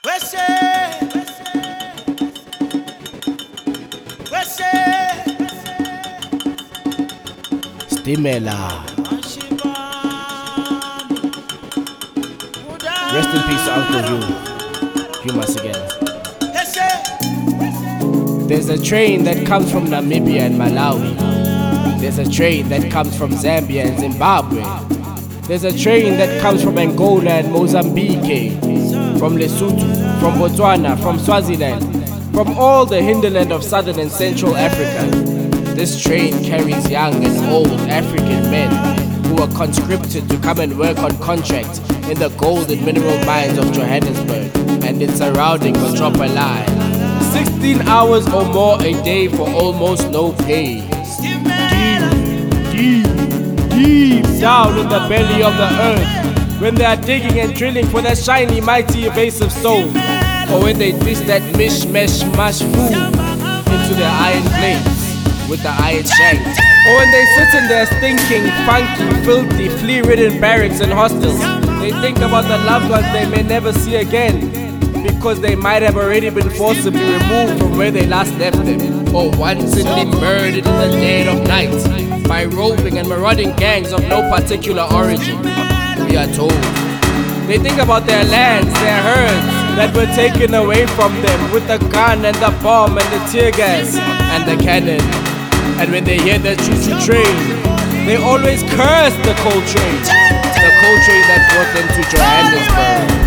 Stimela. Rest in peace, Uncle Hugh once again. There's a train that comes from Namibia and Malawi. There's a train that comes from Zambia and Zimbabwe. There's a train that comes from Angola and Mozambique, from Lesotho, from Botswana, from Swaziland, from all the hinterland of southern and central Africa. This train carries young and old African men who are conscripted to come and work on contract in the gold and mineral mines of Johannesburg and its surrounding metropolis. 16 hours or more a day for almost no pay. Deep down in the belly of the earth, when they are digging and drilling for that shiny, mighty, evasive stone, or when they twist that mash food into their iron plates with the iron shanks, or when they sit in their stinking, funky, filthy, flea-ridden barracks and hostels, they think about the loved ones they may never see again, because they might have already been forcibly removed from where they last left them, or wantonly murdered in the dead of night by roving and marauding gangs of no particular origin, we are told. They think about their lands, their herds that were taken away from them with the gun and the bomb and the tear gas and the cannon. And when they hear the choo-choo train, they always curse the coal train that brought them to Johannesburg.